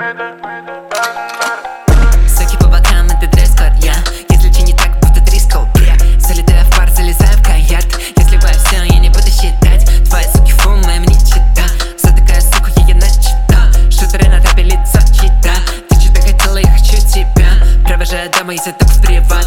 Соки по бокам, это дресс-код, я. Если че не так, просто трискал, я. Залетаю в пар, залезаю в каяк. Я сливаю все, я не буду считать. Твои суки фу, моя мне чита. За такая сука, я начита. Шутеры на табе лицо чита. Ты что-то хотела, я хочу тебя. Провожаю домой, если только в приват.